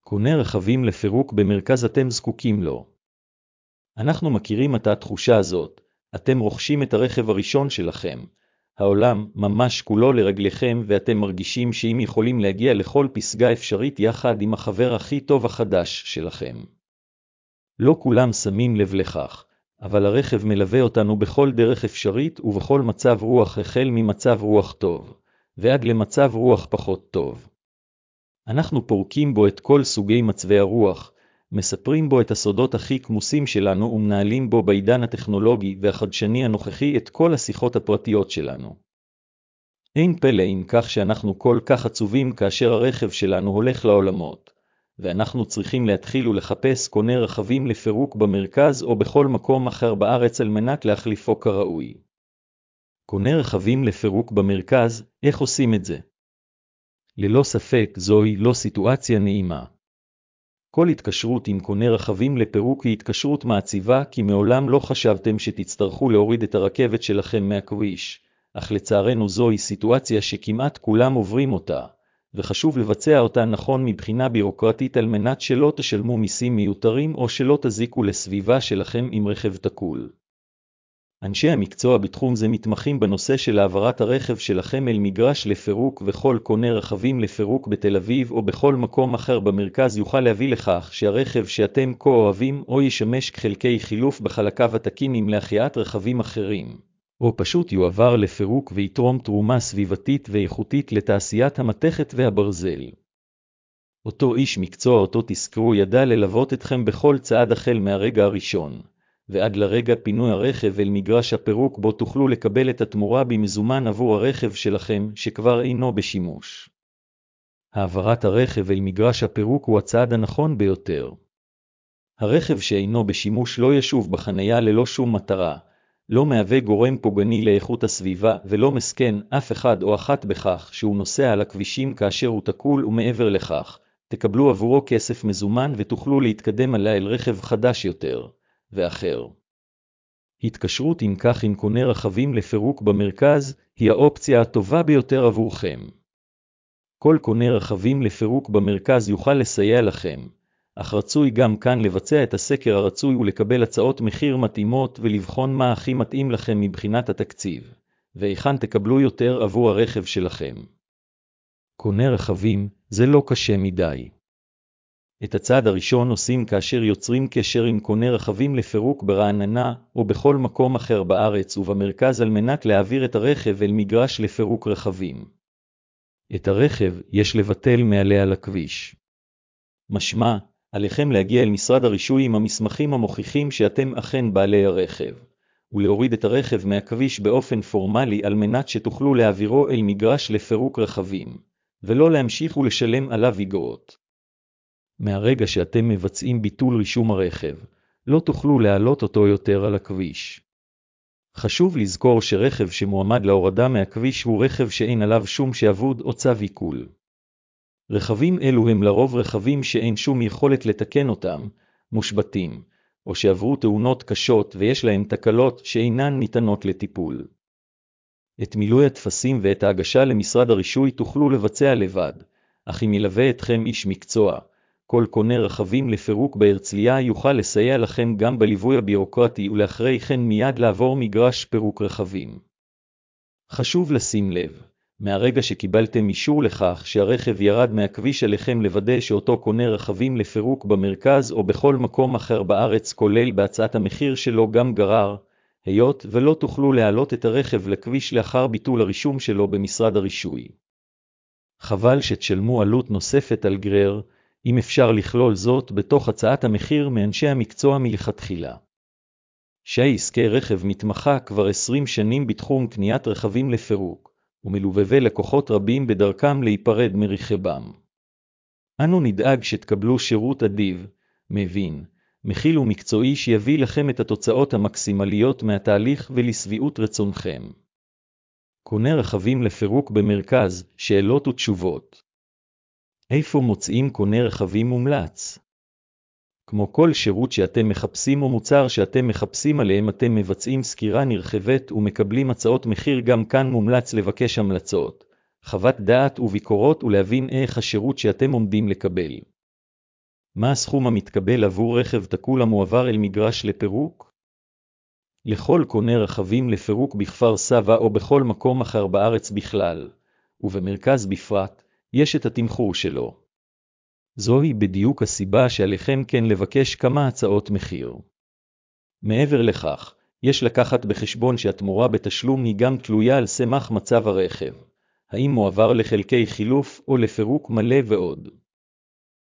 קונה רכבים לפירוק במרכז אתם זקוקים לו. אנחנו מכירים את התחושה הזאת, אתם רוכשים את הרכב הראשון שלכם. העולם ממש כולו לרגליכם ואתם מרגישים שאם יכולים להגיע לכל פסגה אפשרית יחד עם החבר הכי טוב החדש שלכם. לא כולם שמים לב לכך, אבל הרכב מלווה אותנו בכל דרך אפשרית ובכל מצב רוח החל ממצב רוח טוב, ועד למצב רוח פחות טוב. אנחנו פורקים בו את כל סוגי מצבי הרוח, מספרים בו את הסודות הכי כמוסים שלנו ומנהלים בו בעידן הטכנולוגי והחדשני הנוכחי את כל השיחות הפרטיות שלנו. אין פלא אם כך שאנחנו כל כך עצובים כאשר הרכב שלנו הולך לעולמות, ואנחנו צריכים להתחיל ולחפש קונה רכבים לפירוק במרכז או בכל מקום אחר בארץ על מנת להחליפו כראוי. קונה רכבים לפירוק במרכז, איך עושים את זה? ללא ספק זוהי לא סיטואציה נעימה. כל התקשרות עם קונה רכבים לפירוק היא התקשרות מעציבה כי מעולם לא חשבתם שתצטרכו להוריד את הרכבת שלכם מהכביש, אך לצערנו זוהי סיטואציה שכמעט כולם עוברים אותה, וחשוב לבצע אותה נכון מבחינה בירוקרטית על מנת שלא תשלמו מיסים מיותרים או שלא תזיקו לסביבה שלכם עם רכב תקול. אנשי המקצוע בתחום זה מתמחים בנושא של העברת הרכב שלכם אל מגרש לפירוק וכל קונה רכבים לפירוק בתל אביב או בכל מקום אחר במרכז יוכל להביא לכך שהרכב שאתם כה אוהבים או ישמש כחלקי חילוף בחלקיו התקינים להחייאת רכבים אחרים, או פשוט יועבר לפירוק ויתרום תרומה סביבתית ואיכותית לתעשיית המתכת והברזל. אותו איש מקצוע אותו תזכרו ידע ללוות אתכם בכל צעד החל מהרגע הראשון, ועד לרגע פינוי הרכב אל מגרש הפירוק בו תוכלו לקבל את התמורה במזומן עבור הרכב שלכם שכבר אינו בשימוש. העברת הרכב אל מגרש הפירוק הוא הצעד הנכון ביותר. הרכב שאינו בשימוש לא ישוב בחנייה ללא שום מטרה, לא מהווה גורם פוגעני לאיכות הסביבה ולא מסכן אף אחד או אחת בכך שהוא נוסע על הכבישים כאשר הוא תקול ומעבר לכך, תקבלו עבורו כסף מזומן ותוכלו להתקדם עליה אל רכב חדש יותר. ואחר. התקשרות עם כך עם קונה רכבים לפירוק במרכז היא האופציה הטובה ביותר עבורכם. כל קונה רכבים לפירוק במרכז יוכל לסייע לכם, אך רצוי גם כאן לבצע את הסקר הרצוי ולקבל הצעות מחיר מתאימות ולבחון מה הכי מתאים לכם מבחינת התקציב, והיכן תקבלו יותר עבור הרכב שלכם. קונה רכבים זה לא קשה מדי. את הצעד הראשון עושים כאשר יוצרים קשר עם קונה רכבים לפירוק ברעננה או בכל מקום אחר בארץ ובמרכז על מנת להעביר את הרכב אל מגרש לפירוק רכבים. את הרכב יש לבטל מעלה על הכביש. משמע, עליכם להגיע אל משרד הרישוי עם המסמכים המוכיחים שאתם אכן בעלי הרכב, ולהוריד את הרכב מהכביש באופן פורמלי על מנת שתוכלו להעבירו אל מגרש לפירוק רכבים, ולא להמשיך ולשלם עליו אגרות. מהרגע שאתם מבצעים ביטול רישום הרכב, לא תוכלו להעלות אותו יותר על הכביש. חשוב לזכור שרכב שמועמד להורדה מהכביש הוא רכב שאין עליו שום שעבוד או צו עיקול. רכבים אלו הם לרוב רכבים שאין שום יכולת לתקן אותם, מושבתים, או שעברו תאונות קשות ויש להם תקלות שאינן ניתנות לטיפול. את מילוי הטפסים ואת ההגשה למשרד הרישוי תוכלו לבצע לבד, אך אם ילווה אתכם איש מקצוע, כל קונה רכבים לפירוק בהרצליה יוכל לסייע לכם גם בליווי הבירוקרטי ולאחרי כן מיד לעבור מגרש פירוק רכבים. חשוב לשים לב, מהרגע שקיבלתם אישור לכך שהרכב ירד מהכביש עליכם לוודא שאותו קונה רכבים לפירוק במרכז או בכל מקום אחר בארץ כולל בהצעת המחיר שלו גם גרר, היות ולא תוכלו להעלות את הרכב לכביש לאחר ביטול הרישום שלו במשרד הרישוי. חבל שתשלמו עלות נוספת על גרר, אם אפשר לכלול זאת בתוך הצעת המחיר מאנשי המקצוע מלכתחילה. שי עסקי רכב מתמחה כבר 20 שנים בתחום קניית רכבים לפירוק, ומלווה לקוחות רבים בדרכם להיפרד מרכבם. אנו נדאג שתקבלו שירות אדיב, מבין, מכיל ומקצועי שיביא לכם את התוצאות המקסימליות מהתהליך ולשביעות רצונכם. קונה רכבים לפירוק במרכז, שאלות ותשובות. איפה מוצאים קונה רכבים מומלץ? כמו כל שירות שאתם מחפשים או מוצר שאתם מחפשים עליהם אתם מבצעים סקירה נרחבת ומקבלים הצעות מחיר גם כאן מומלץ לבקש המלצות, חוות דעת וביקורות ולהבין איך השירות שאתם עומדים לקבל. מה הסכום המתקבל עבור רכב תקול המועבר אל מגרש לפירוק? לכל קונה רכבים לפירוק בכפר סבא או בכל מקום אחר בארץ בכלל, ובמרכז בפרט, יש את התמחור שלו. זוהי בדיוק הסיבה שעליכם כן לבקש כמה הצעות מחיר. מעבר לכך, יש לקחת בחשבון שהתמורה בתשלום היא גם תלויה על סמך מצב הרכב, האם מועבר לחלקי חילוף או לפירוק מלא ועוד.